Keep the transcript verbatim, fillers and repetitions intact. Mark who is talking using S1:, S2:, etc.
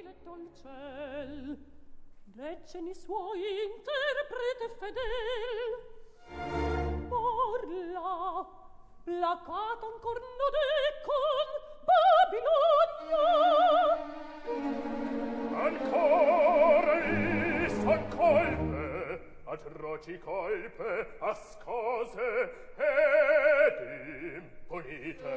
S1: benedetto il ciel, deceni suoi interprete fedel, parla, placato ancor node con Babilonia.
S2: Ancora is son colpe, atroci colpe, ascose ed impunite.